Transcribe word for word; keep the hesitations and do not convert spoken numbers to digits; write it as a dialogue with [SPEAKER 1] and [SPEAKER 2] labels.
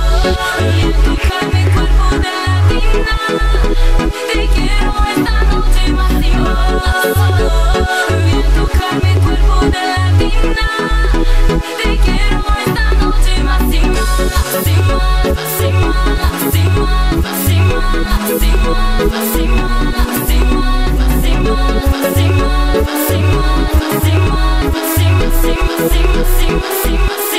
[SPEAKER 1] y en tocar mi cuerpo de latina. Te quiero esta noche más y más, y en tocar mi cuerpo de latina. Te quiero esta noche más y más, y más, y más, y más, y más, y más, y más, y más, y más, y más, y más, y más, y más, y más, y más, y más, y más, y más.